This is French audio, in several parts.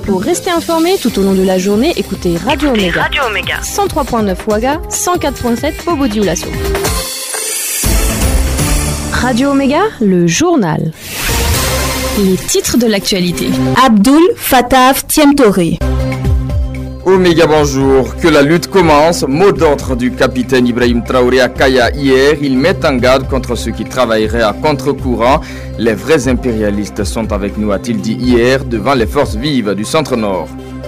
Pour rester informé tout au long de la journée, écoutez Radio Omega. 103.9 Ouaga, 104.7 Bobo Dioulasso. Radio Omega, le journal. Les titres de l'actualité. Abdul Fattah Tiemtoré. Omega, bonjour. Que la lutte commence. Mot d'ordre du capitaine Ibrahim Traoré à Kaya hier. Il met en garde contre ceux qui travailleraient à contre-courant. Les vrais impérialistes sont avec nous, a-t-il dit hier, devant les forces vives du centre-nord.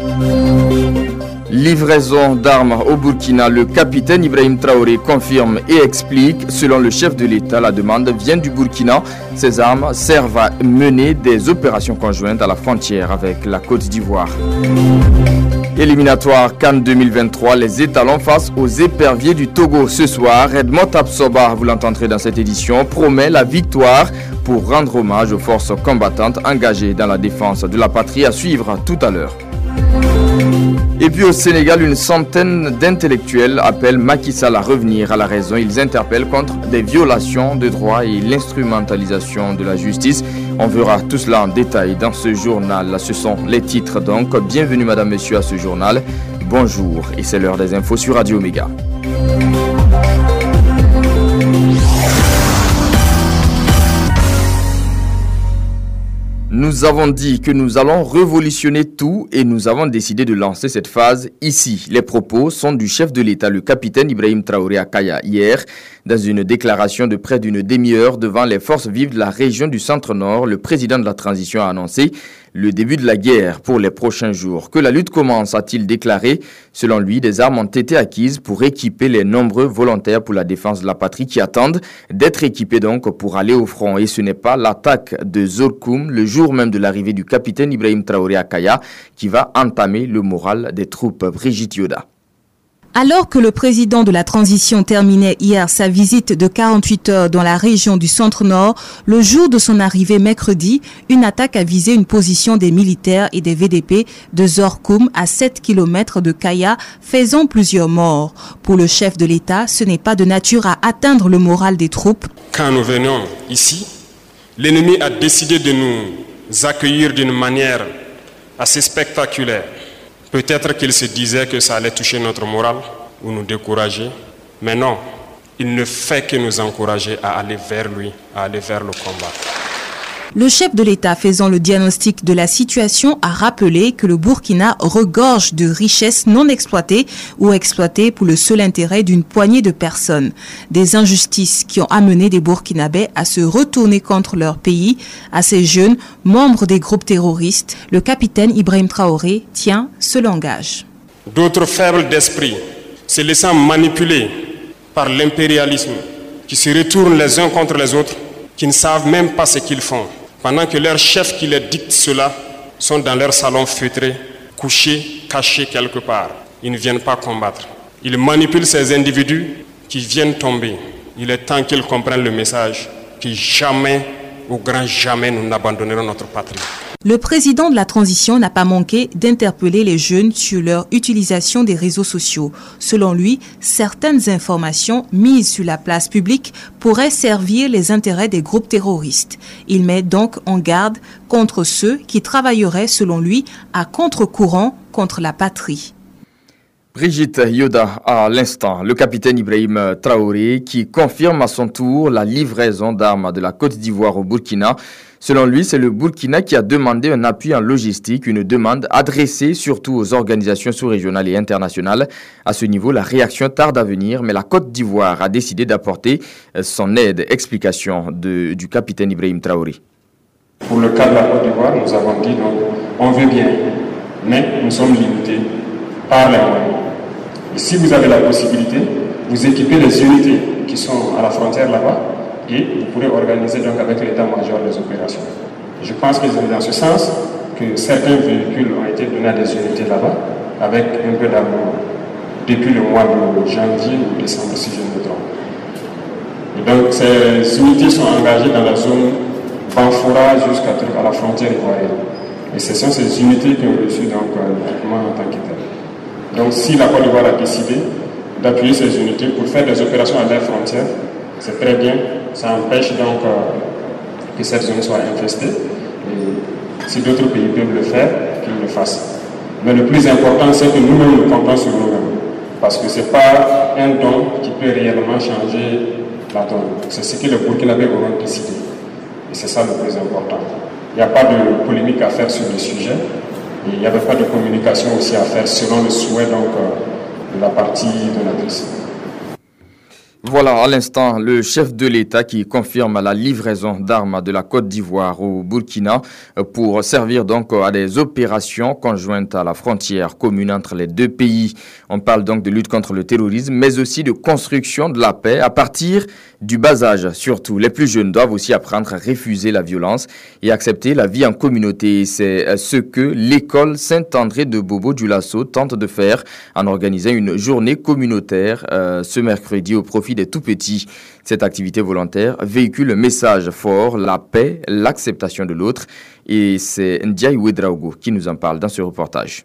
Livraison d'armes au Burkina, le capitaine Ibrahim Traoré confirme et explique. Selon le chef de l'État, la demande vient du Burkina. Ces armes servent à mener des opérations conjointes à la frontière avec la Côte d'Ivoire. Éliminatoire Cannes 2023, les étalons face aux éperviers du Togo ce soir. Edmond Absoba, vous l'entendrez dans cette édition, promet la victoire pour rendre hommage aux forces combattantes engagées dans la défense de la patrie, à suivre tout à l'heure. Et puis au Sénégal, une centaine d'intellectuels appellent Macky Sall à revenir à la raison. Ils interpellent contre des violations de droits et l'instrumentalisation de la justice. On verra tout cela en détail dans ce journal. Ce sont les titres donc. Bienvenue madame, monsieur à ce journal. Bonjour et c'est l'heure des infos sur Radio Omega. Nous avons dit que nous allons révolutionner tout et nous avons décidé de lancer cette phase ici. Les propos sont du chef de l'État, le capitaine Ibrahim Traoré à Kaya hier. Dans une déclaration de près d'une demi-heure devant les forces vives de la région du Centre-Nord, le président de la transition a annoncé le début de la guerre pour les prochains jours. Que la lutte commence, a-t-il déclaré. Selon lui, des armes ont été acquises pour équiper les nombreux volontaires pour la défense de la patrie qui attendent d'être équipés donc pour aller au front. Et ce n'est pas l'attaque de Zorkoum, le jour même de l'arrivée du capitaine Ibrahim Traoré à Kaya, qui va entamer le moral des troupes. Brigitte Yoda. Alors que le président de la transition terminait hier sa visite de 48 heures dans la région du Centre-Nord, le jour de son arrivée mercredi, une attaque a visé une position des militaires et des VDP de Zorkoum à 7 km de Kaya, faisant plusieurs morts. Pour le chef de l'État, ce n'est pas de nature à atteindre le moral des troupes. Quand nous venons ici, l'ennemi a décidé de nous accueillir d'une manière assez spectaculaire. Peut-être qu'il se disait que ça allait toucher notre morale ou nous décourager, mais non, il ne fait que nous encourager à aller vers lui, à aller vers le combat. Le chef de l'État faisant le diagnostic de la situation a rappelé que le Burkina regorge de richesses non exploitées ou exploitées pour le seul intérêt d'une poignée de personnes. Des injustices qui ont amené des Burkinabés à se retourner contre leur pays. À ces jeunes, membres des groupes terroristes, le capitaine Ibrahim Traoré tient ce langage. D'autres faibles d'esprit, se laissant manipuler par l'impérialisme, qui se retournent les uns contre les autres, qui ne savent même pas ce qu'ils font, pendant que leurs chefs qui les dictent cela sont dans leur salon feutré, couchés, cachés quelque part. Ils ne viennent pas combattre. Ils manipulent ces individus qui viennent tomber. Il est temps qu'ils comprennent le message que jamais, au grand jamais, nous n'abandonnerons notre patrie. Le président de la transition n'a pas manqué d'interpeller les jeunes sur leur utilisation des réseaux sociaux. Selon lui, certaines informations mises sur la place publique pourraient servir les intérêts des groupes terroristes. Il met donc en garde contre ceux qui travailleraient, selon lui, à contre-courant contre la patrie. Brigitte Yoda à l'instant, le capitaine Ibrahim Traoré qui confirme à son tour la livraison d'armes de la Côte d'Ivoire au Burkina. Selon lui, c'est le Burkina qui a demandé un appui en logistique, une demande adressée surtout aux organisations sous-régionales et internationales. À ce niveau, la réaction tarde à venir, mais la Côte d'Ivoire a décidé d'apporter son aide. Explication du capitaine Ibrahim Traoré. Pour le cas de la Côte d'Ivoire, nous avons dit donc, on veut bien, mais nous sommes limités par les moyens. Et si vous avez la possibilité, vous équipez les unités qui sont à la frontière là-bas et vous pourrez organiser donc avec l'état-major les opérations. Je pense que c'est dans ce sens que certains véhicules ont été donnés à des unités là-bas avec un peu d'armement depuis le mois de janvier ou décembre si je ne me trompe. Et donc ces unités sont engagées dans la zone Banfora jusqu'à la frontière ivoirienne. Et ce sont ces unités qui ont reçu donc le document en tant que tel. Donc si la Côte d'Ivoire a décidé d'appuyer ces unités pour faire des opérations à leur frontière, c'est très bien. Ça empêche donc que cette zone soit infestée. Et si d'autres pays peuvent le faire, qu'ils le fasse. Mais le plus important, c'est que nous-mêmes nous comptons sur nous-mêmes. Parce que ce n'est pas un don qui peut réellement changer la donne. C'est ce que les Burkinabés auront décidé. Et c'est ça le plus important. Il n'y a pas de polémique à faire sur le sujet. Et il n'y avait pas de communication aussi à faire selon le souhait de la partie donatrice. Voilà, à l'instant, le chef de l'État qui confirme la livraison d'armes de la Côte d'Ivoire au Burkina pour servir donc à des opérations conjointes à la frontière commune entre les deux pays. On parle donc de lutte contre le terrorisme, mais aussi de construction de la paix à partir du bas âge. Surtout, les plus jeunes doivent aussi apprendre à refuser la violence et accepter la vie en communauté. C'est ce que l'école Saint-André de Bobo du Lasso tente de faire en organisant une journée communautaire ce mercredi au profit des tout-petits. Cette activité volontaire véhicule un message fort, la paix, l'acceptation de l'autre. Et c'est Ndiaye Ouedraogo qui nous en parle dans ce reportage.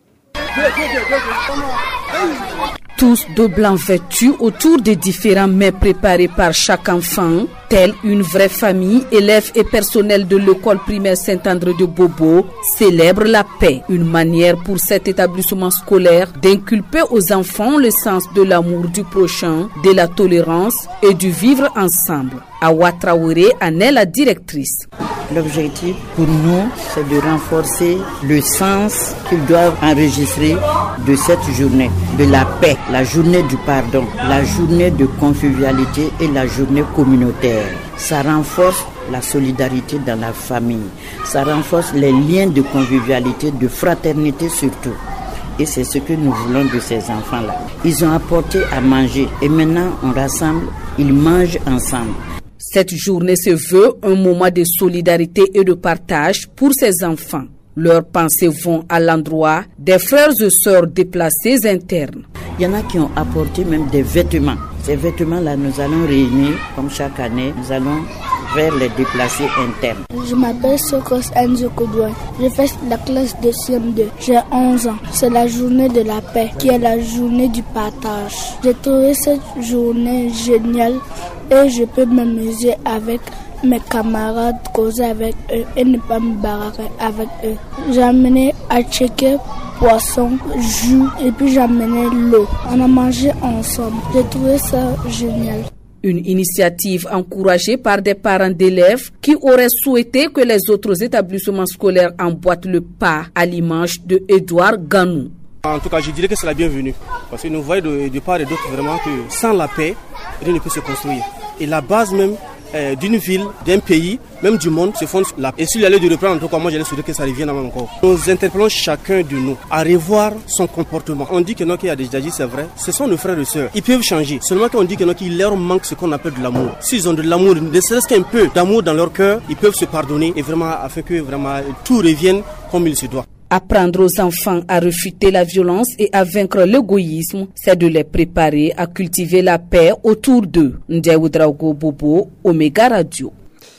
Tous de blanc vêtus autour des différents mets préparés par chaque enfant, telle une vraie famille, élèves et personnel de l'école primaire Saint-André de Bobo célèbrent la paix. Une manière pour cet établissement scolaire d'inculper aux enfants le sens de l'amour du prochain, de la tolérance et du vivre ensemble. Awa Traoré en est la directrice. L'objectif pour nous, c'est de renforcer le sens qu'ils doivent enregistrer de cette journée, de la paix, la journée du pardon, la journée de convivialité et la journée communautaire. Ça renforce la solidarité dans la famille, ça renforce les liens de convivialité, de fraternité surtout. Et c'est ce que nous voulons de ces enfants-là. Ils ont apporté à manger et maintenant on rassemble, ils mangent ensemble. Cette journée se veut un moment de solidarité et de partage pour ces enfants. Leurs pensées vont à l'endroit des frères et sœurs déplacés internes. Il y en a qui ont apporté même des vêtements. Ces vêtements-là, nous allons réunir, comme chaque année, nous allons vers les déplacés internes. Je m'appelle Sokos Enzo Kodouan. Je fais la classe de CM2. J'ai 11 ans. C'est la journée de la paix, qui est la journée du partage. J'ai trouvé cette journée géniale et je peux m'amuser avec mes camarades, causer avec eux et ne pas me barrer avec eux. J'ai amené à checker poisson, jus et puis j'ai amené l'eau. On a mangé ensemble. J'ai trouvé ça génial. Une initiative encouragée par des parents d'élèves qui auraient souhaité que les autres établissements scolaires emboîtent le pas à l'image de Edouard Ganou. En tout cas, je dirais que c'est la bienvenue. Parce que nous voyons de part et d'autre vraiment que sans la paix, rien ne peut se construire. Et la base même d'une ville, d'un pays, même du monde, se fonde là. Et s'il y allait de reprendre, en tout cas, moi j'allais souhaiter que ça revienne même encore. Nous interpellons chacun de nous à revoir son comportement. On dit que non, qu'il y a des djihadistes, c'est vrai. Ce sont nos frères et sœurs. Ils peuvent changer. Seulement qu'on dit que non, qu'il leur manque ce qu'on appelle de l'amour. S'ils ont de l'amour, ne serait-ce qu'un peu d'amour dans leur cœur, ils peuvent se pardonner et vraiment afin que vraiment tout revienne comme il se doit. Apprendre aux enfants à refuter la violence et à vaincre l'égoïsme, c'est de les préparer à cultiver la paix autour d'eux. Ndiaye Ouedraogo Bobo, Omega Radio.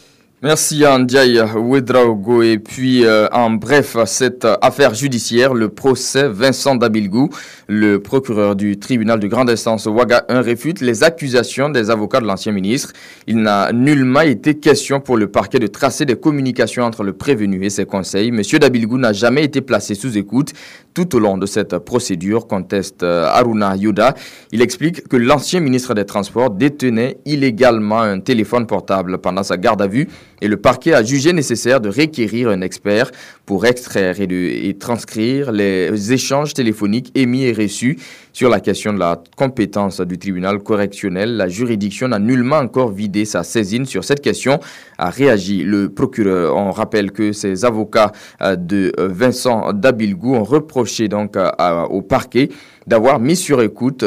Merci à Ndiaye Ouedraogo. Et puis, en bref, cette affaire judiciaire, le procès Vincent Dabilgou, le procureur du tribunal de grande instance Ouaga 1 réfute les accusations des avocats de l'ancien ministre. Il n'a nullement été question pour le parquet de tracer des communications entre le prévenu et ses conseils. Monsieur Dabilgou n'a jamais été placé sous écoute tout au long de cette procédure, conteste Haruna Yoda. Il explique que l'ancien ministre des Transports détenait illégalement un téléphone portable pendant sa garde à vue et le parquet a jugé nécessaire de requérir un expert pour extraire et transcrire les échanges téléphoniques émis et reçus. Sur la question de la compétence du tribunal correctionnel, la juridiction n'a nullement encore vidé sa saisine sur cette question, a réagi le procureur. On rappelle que ces avocats de Vincent Dabilgou ont reproché donc au parquet d'avoir mis sur écoute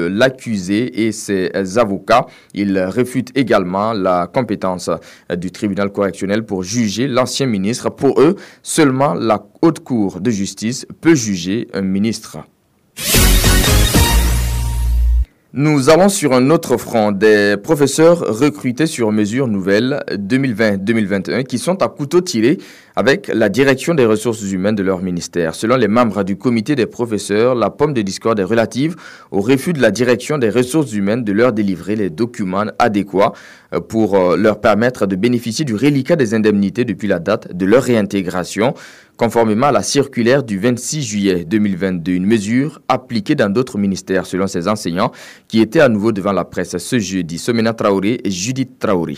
l'accusé et ses avocats. Ils réfutent également la compétence du tribunal correctionnel pour juger l'ancien ministre. Pour eux, seulement la haute cour de justice peut juger un ministre. Nous allons sur un autre front, des professeurs recrutés sur mesure nouvelle 2020-2021 qui sont à couteau tiré avec la direction des ressources humaines de leur ministère. Selon les membres du comité des professeurs, la pomme de discorde est relative au refus de la direction des ressources humaines de leur délivrer les documents adéquats pour leur permettre de bénéficier du reliquat des indemnités depuis la date de leur réintégration. conformément à la circulaire du 26 juillet 2022. Une mesure appliquée dans d'autres ministères selon ces enseignants qui étaient à nouveau devant la presse ce jeudi. Somena Traoré et Judith Traoré.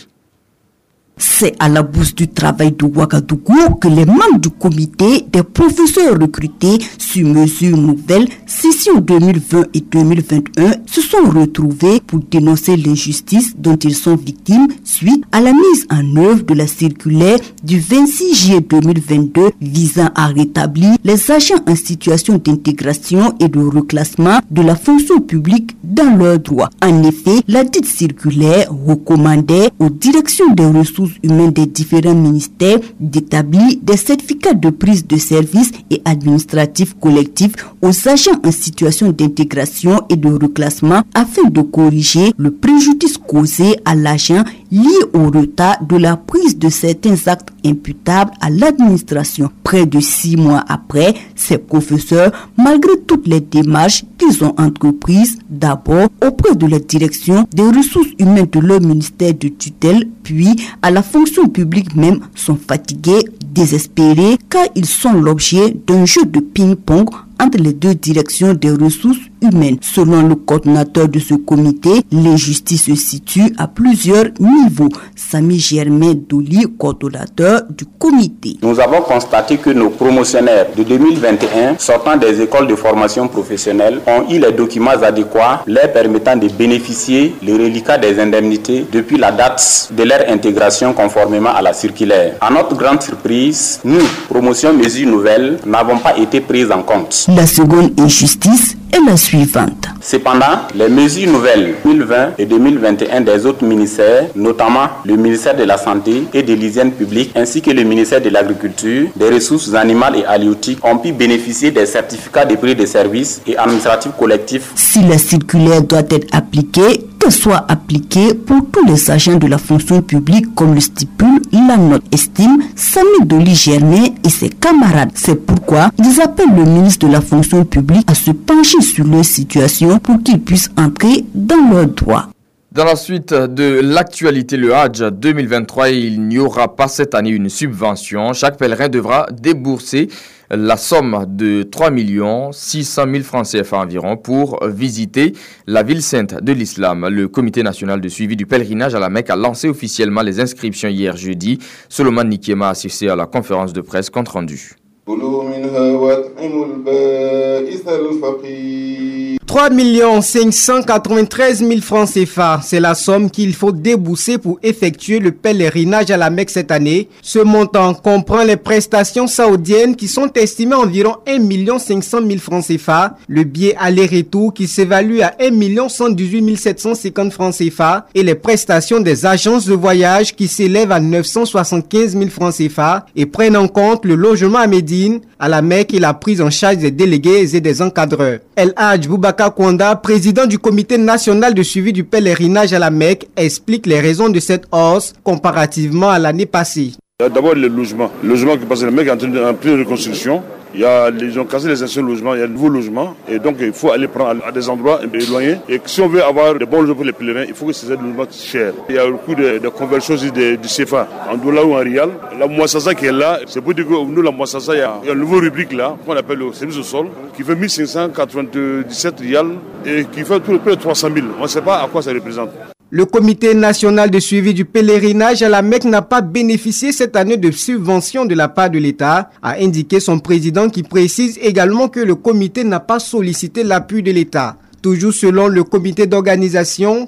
C'est à la bourse du travail de Ouagadougou que les membres du comité des professeurs recrutés sur mesure nouvelle, session 2020 et 2021, se sont retrouvés pour dénoncer l'injustice dont ils sont victimes suite à la mise en œuvre de la circulaire du 26 juillet 2022 visant à rétablir les agents en situation d'intégration et de reclassement de la fonction publique dans leurs droits. En effet, la dite circulaire recommandait aux directions des ressources humaines des différents ministères d'établir des certificats de prise de service et administratifs collectifs aux agents en situation d'intégration et de reclassement afin de corriger le préjudice causé à l'agent lié au retard de la prise de certains actes imputables à l'administration. Près de 6 mois après, ces professeurs, malgré toutes les démarches qu'ils ont entreprises, d'abord auprès de la direction des ressources humaines de leur ministère de tutelle, puis à la fonction publique même, sont fatigués, désespérés, car ils sont l'objet d'un jeu de ping-pong entre les deux directions des ressources humaines. Selon le coordinateur de ce comité, l'injustice se situe à plusieurs niveaux. Samy Germain Doli, coordonnateur du comité. Nous avons constaté que nos promotionnaires de 2021 sortant des écoles de formation professionnelle ont eu les documents adéquats leur permettant de bénéficier les reliquats des indemnités depuis la date de leur intégration conformément à la circulaire. À notre grande surprise, nous, promotion mesures nouvelles, n'avons pas été prises en compte. La seconde injustice est la suivante. Cependant, les mesures nouvelles 2020 et 2021 des autres ministères, notamment le ministère de la Santé et de l'Hygiène publique, ainsi que le ministère de l'Agriculture, des Ressources animales et halieutiques, ont pu bénéficier des certificats de prix de services et administratifs collectifs. Si la circulaire doit être appliquée, qu'elle soit appliquée pour tous les agents de la fonction publique comme le stipule la note, estime Samy Doli Germain et ses camarades. C'est pourquoi ils appellent le ministre de la fonction publique à se pencher sur leur situation pour qu'ils puissent entrer dans leurs droits. Dans la suite de l'actualité, le Hajj 2023, il n'y aura pas cette année une subvention. Chaque pèlerin devra débourser la somme de 3 600 000 francs CFA environ pour visiter la ville sainte de l'islam. Le comité national de suivi du pèlerinage à la Mecque a lancé officiellement les inscriptions hier jeudi. Solomon Nikiema a assisté à la conférence de presse compte rendu. 3 593 000 francs CFA, c'est la somme qu'il faut débourser pour effectuer le pèlerinage à la Mecque cette année. Ce montant comprend les prestations saoudiennes qui sont estimées à environ 1 500 000 francs CFA, le billet aller-retour qui s'évalue à 1 118 750 francs CFA et les prestations des agences de voyage qui s'élèvent à 975 000 francs CFA et prennent en compte le logement à Médine, à la Mecque et la prise en charge des délégués et des encadreurs. El Hadj Boubacar Kwanda, président du comité national de suivi du pèlerinage à la Mecque, explique les raisons de cette hausse comparativement à l'année passée. D'abord le logement. Le logement qui passe à la Mecque est en pleine reconstruction. Ils ont cassé les anciens logements, il y a de nouveaux logements et donc il faut aller prendre à des endroits éloignés. Et si on veut avoir de bons logements pour les pèlerins, il faut que ces logements soient chers. Il y a le coût de conversion du CFA en dollars ou en rial. La Mouassasa qui est là, c'est pour dire que nous, la Mouassasa, il y a une nouvelle rubrique là, qu'on appelle le service au sol, qui fait 1597 rials et qui fait tout près de 300 000. On ne sait pas à quoi ça représente. Le comité national de suivi du pèlerinage à la Mecque n'a pas bénéficié cette année de subvention de la part de l'État, a indiqué son président qui précise également que le comité n'a pas sollicité l'appui de l'État. Toujours selon le comité d'organisation,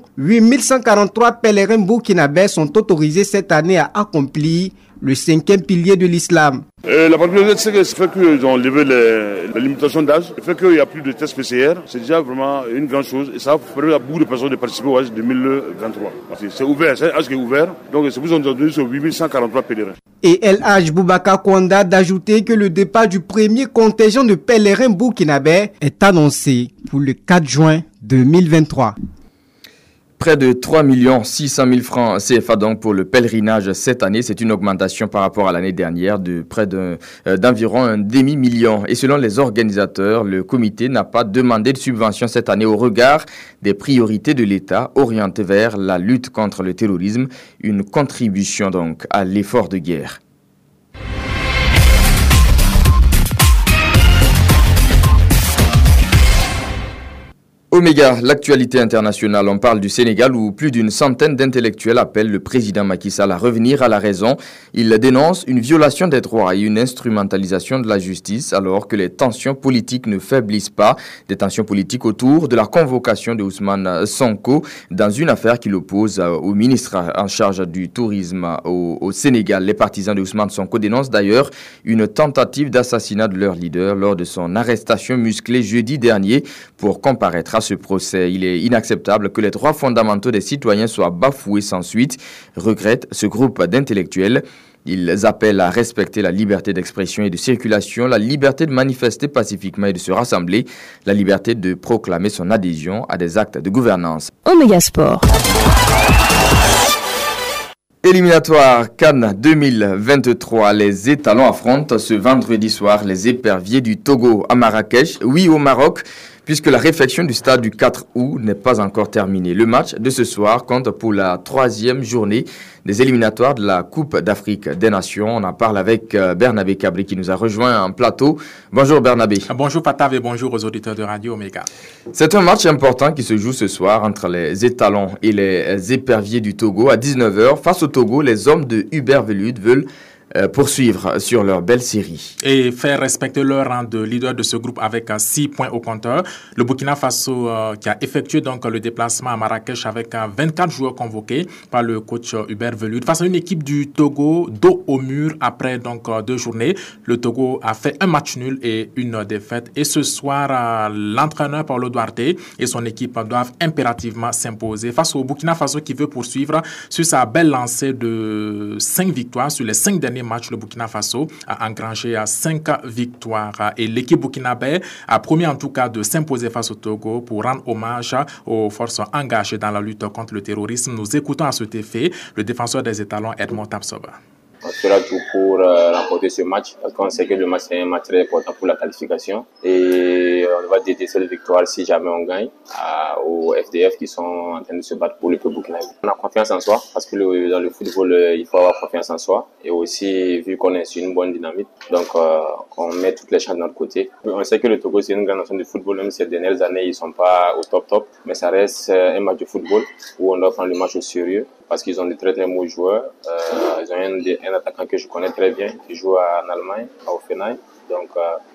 8143 pèlerins burkinabés sont autorisés cette année à accomplir le 5e pilier de l'islam. La particularité, c'est que ça fait qu'ils ont levé les limitations d'âge, le fait qu'il n'y a plus de tests PCR, c'est déjà vraiment une grande chose et ça permet à beaucoup de personnes de participer au Hajj 2023. C'est ouvert, c'est un Hajj qui est ouvert, donc c'est pour ça qu'on a donné sur 8143 pèlerins. Et El Hadj Boubacar Kwanda d'ajouter que le départ du premier contingent de pèlerins burkinabés est annoncé pour le 4 juin 2023. Près de 3 600 000 francs CFA donc pour le pèlerinage cette année. C'est une augmentation par rapport à l'année dernière de près d'environ un demi-million. Et selon les organisateurs, le comité n'a pas demandé de subvention cette année au regard des priorités de l'État orientées vers la lutte contre le terrorisme. Une contribution donc à l'effort de guerre. Oméga, l'actualité internationale, on parle du Sénégal où plus d'une centaine d'intellectuels appellent le président Macky Sall à revenir à la raison. Ils dénoncent une violation des droits et une instrumentalisation de la justice alors que les tensions politiques ne faiblissent pas. Des tensions politiques autour de la convocation de Ousmane Sonko dans une affaire qui l'oppose au ministre en charge du tourisme au Sénégal. Les partisans de Ousmane Sonko dénoncent d'ailleurs une tentative d'assassinat de leur leader lors de son arrestation musclée jeudi dernier pour comparaître à ce procès. Il est inacceptable que les droits fondamentaux des citoyens soient bafoués sans suite, regrette ce groupe d'intellectuels. Ils appellent à respecter la liberté d'expression et de circulation, la liberté de manifester pacifiquement et de se rassembler, la liberté de proclamer son adhésion à des actes de gouvernance. Oméga Sport. Éliminatoire Cannes 2023, les étalons affrontent ce vendredi soir les éperviers du Togo à Marrakech, oui au Maroc, puisque la réfection du stade du 4 août n'est pas encore terminée. Le match de ce soir compte pour la 3e journée des éliminatoires de la Coupe d'Afrique des Nations. On en parle avec Bernabé Cabri qui nous a rejoint en plateau. Bonjour Bernabé. Bonjour Fatav et bonjour aux auditeurs de Radio Oméga. C'est un match important qui se joue ce soir entre les étalons et les éperviers du Togo à 19h. Face au Togo, les hommes de Hubert Velud veulent poursuivre sur leur belle série. Et faire respecter leur rang de leader de ce groupe avec 6 points au compteur. Le Burkina Faso qui a effectué donc le déplacement à Marrakech avec 24 joueurs convoqués par le coach Hubert Velud. Face à une équipe du Togo dos au mur après donc 2 journées. Le Togo a fait un match nul et une défaite. Et ce soir, l'entraîneur Paulo Duarte et son équipe doivent impérativement s'imposer face au Burkina Faso qui veut poursuivre sur sa belle lancée de 5 victoires sur les 5 derniers match, le Burkina Faso a engrangé 5 victoires et l'équipe burkinabé a promis en tout cas de s'imposer face au Togo pour rendre hommage aux forces engagées dans la lutte contre le terrorisme. Nous écoutons à cet effet le défenseur des étalons Edmond Tapsoba. On fera tout pour remporter ce match parce qu'on sait que le match est un match très important pour la qualification et on va dédier cette victoire si jamais on gagne aux FDF qui sont en train de se battre pour le peuple burkinabé. On a confiance en soi parce que dans le football il faut avoir confiance en soi et aussi vu qu'on est sur une bonne dynamique donc on met toutes les chances de notre côté. On sait que le Togo c'est une grande nation de football même si ces dernières années ils sont pas au top mais ça reste un match de football où on doit prendre le match au sérieux parce qu'ils ont de très très bons joueurs. Ils ont un attaquant que je connais très bien qui joue en Allemagne, à Offenheim. Donc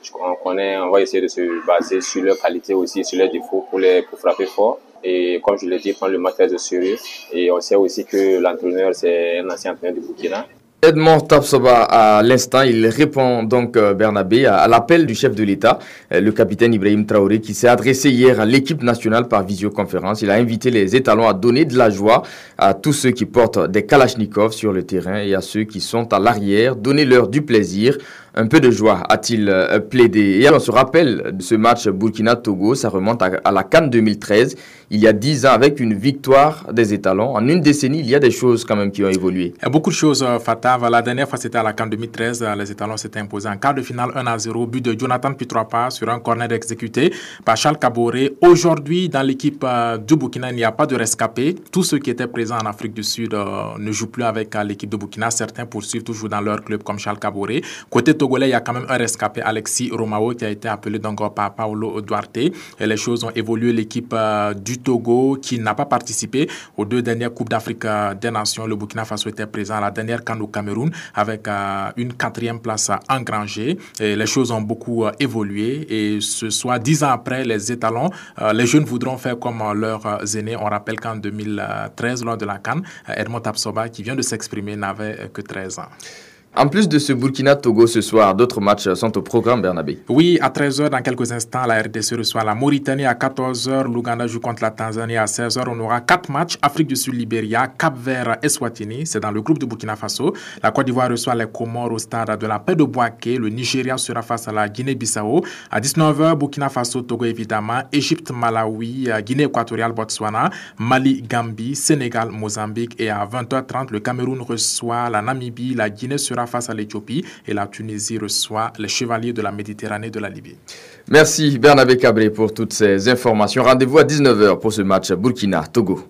on va essayer de se baser sur leurs qualités aussi, sur leurs défauts pour frapper fort. Et comme je l'ai dit, prendre le match très au sérieux. Et on sait aussi que l'entraîneur c'est un ancien entraîneur du Burkina. Edmond Tapsoba, à l'instant, il répond donc, Bernabé, à l'appel du chef de l'État, le capitaine Ibrahim Traoré, qui s'est adressé hier à l'équipe nationale par visioconférence. Il a invité les étalons à donner de la joie à tous ceux qui portent des kalachnikovs sur le terrain et à ceux qui sont à l'arrière. Donnez-leur du plaisir. Un peu de joie, a-t-il plaidé. Et on se rappelle de ce match Burkina-Togo, ça remonte à la Cannes 2013, il y a 10 ans, avec une victoire des étalons. En une décennie, il y a des choses quand même qui ont évolué. Il y a beaucoup de choses, Fatav. La dernière fois, c'était à la Cannes 2013. Les étalons s'étaient imposés en quart de finale 1-0, but de Jonathan Pitroapa sur un corner exécuté par Charles Kaboré. Aujourd'hui, dans l'équipe du Burkina, il n'y a pas de rescapés. Tous ceux qui étaient présents en Afrique du Sud ne jouent plus avec l'équipe de Burkina. Certains poursuivent toujours dans leur club comme Charles Kaboré. Côté togolais, il y a quand même un rescapé, Alexis Romao, qui a été appelé donc par Paulo Duarte. Et les choses ont évolué. L'équipe du Togo, qui n'a pas participé aux 2 dernières Coupes d'Afrique des Nations. Le Burkina Faso était présent à la dernière CAN au Cameroun avec une 4e place engrangée. Et les choses ont beaucoup évolué. Et ce soir, 10 ans après, les étalons, les jeunes voudront faire comme leurs aînés. On rappelle qu'en 2013, lors de la CAN, Edmond Tapsoba, qui vient de s'exprimer, n'avait que 13 ans. En plus de ce Burkina-Togo ce soir, d'autres matchs sont au programme, Bernabé. Oui, à 13h, dans quelques instants, la RDC reçoit la Mauritanie. À 14h, l'Ouganda joue contre la Tanzanie. À 16h, on aura 4 matchs. Afrique du Sud, Libéria, Cap-Vert, Eswatini. C'est dans le groupe de Burkina Faso. La Côte d'Ivoire reçoit les Comores au stade de la Paix de Bouaké. Le Nigeria sera face à la Guinée-Bissau. À 19h, Burkina Faso, Togo évidemment. Égypte, Malawi, Guinée équatoriale, Botswana. Mali, Gambie, Sénégal, Mozambique. Et à 20h30, le Cameroun reçoit la Namibie. La Guinée sera face à l'Éthiopie et la Tunisie reçoit les chevaliers de la Méditerranée de la Libye. Merci Bernabé Cabré pour toutes ces informations. Rendez-vous à 19h pour ce match Burkina-Togo.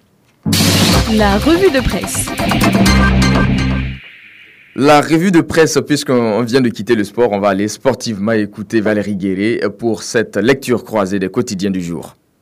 La revue de presse. La revue de presse, puisqu'on vient de quitter le sport, on va aller sportivement écouter Valérie Guéré pour cette lecture croisée des quotidiens du jour.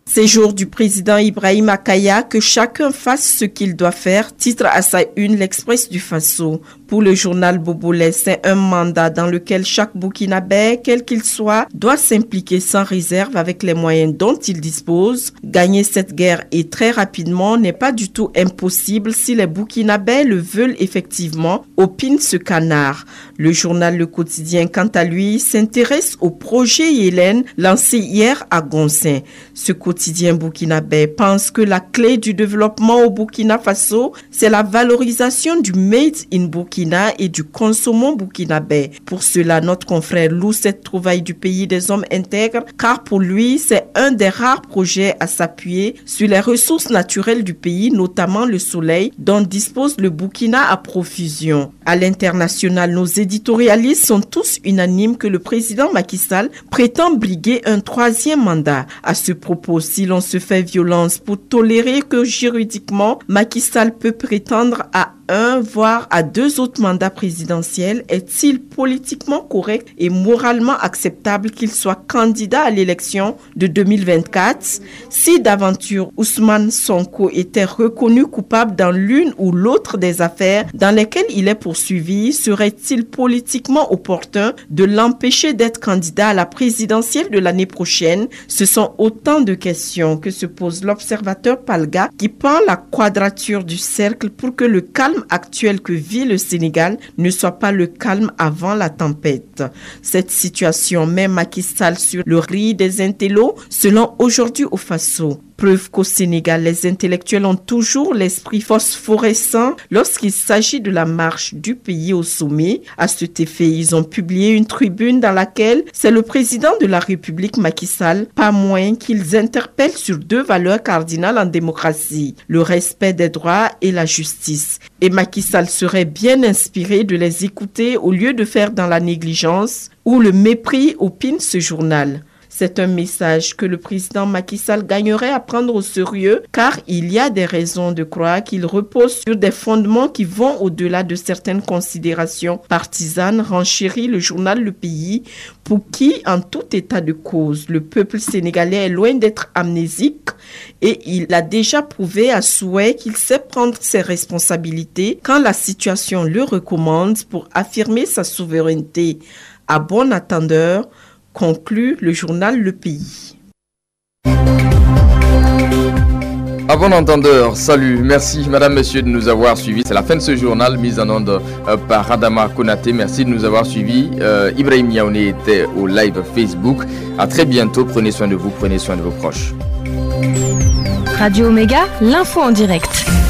Séjour du président Ibrahima Kaya, que chacun fasse ce qu'il doit faire, titre à sa une l'Express du Faso. Pour le journal Bobolais, c'est un mandat dans lequel chaque Burkinabé, quel qu'il soit, doit s'impliquer sans réserve avec les moyens dont il dispose. Gagner cette guerre et très rapidement n'est pas du tout impossible si les Burkinabés le veulent effectivement, opine ce canard. Le journal Le Quotidien, quant à lui, s'intéresse au projet Yélène lancé hier à Gonsin. Ce quotidien burkinabé pense que la clé du développement au Burkina Faso, c'est la valorisation du Made in Burkina et du consommant burkinabé. Pour cela, notre confrère loue cette trouvaille du pays des hommes intègres, car pour lui, c'est un des rares projets à s'appuyer sur les ressources naturelles du pays, notamment le soleil, dont dispose le Burkina à profusion. À l'international, nos éditorialistes sont tous unanimes que le président Macky Sall prétend briguer un 3e mandat. À ce propos, si l'on se fait violence pour tolérer que juridiquement, Macky Sall peut prétendre à 1, voire à 2 autres mandats présidentiels, est-il politiquement correct et moralement acceptable qu'il soit candidat à l'élection de 2024? Si d'aventure Ousmane Sonko était reconnu coupable dans l'une ou l'autre des affaires dans lesquelles il est poursuivi, serait-il politiquement opportun de l'empêcher d'être candidat à la présidentielle de l'année prochaine? Ce sont autant de questions que se pose l'observateur Palga, qui peint la quadrature du cercle pour que le calme actuel que vit le Sénégal ne soit pas le calme avant la tempête. Cette situation met Macky Sall sur le riz des intellos, selon Aujourd'hui au Faso. Preuve qu'au Sénégal, les intellectuels ont toujours l'esprit phosphorescent lorsqu'il s'agit de la marche du pays au sommet. À cet effet, ils ont publié une tribune dans laquelle c'est le président de la République, Macky Sall, pas moins qu'ils interpellent sur 2 valeurs cardinales en démocratie, le respect des droits et la justice. Et Macky Sall serait bien inspiré de les écouter au lieu de faire dans la négligence ou le mépris, opine ce journal. C'est un message que le président Macky Sall gagnerait à prendre au sérieux, car il y a des raisons de croire qu'il repose sur des fondements qui vont au-delà de certaines considérations partisanes, renchérit le journal Le Pays, pour qui, en tout état de cause, le peuple sénégalais est loin d'être amnésique et il a déjà prouvé à souhait qu'il sait prendre ses responsabilités quand la situation le recommande pour affirmer sa souveraineté. À bon entendeur, conclut le journal Le Pays. À bon entendeur, salut, merci madame, monsieur de nous avoir suivis. C'est la fin de ce journal mis en onde par Adama Konaté. Merci de nous avoir suivis. Ibrahim Yaoné était au live Facebook. À très bientôt, prenez soin de vous, prenez soin de vos proches. Radio Omega, l'info en direct.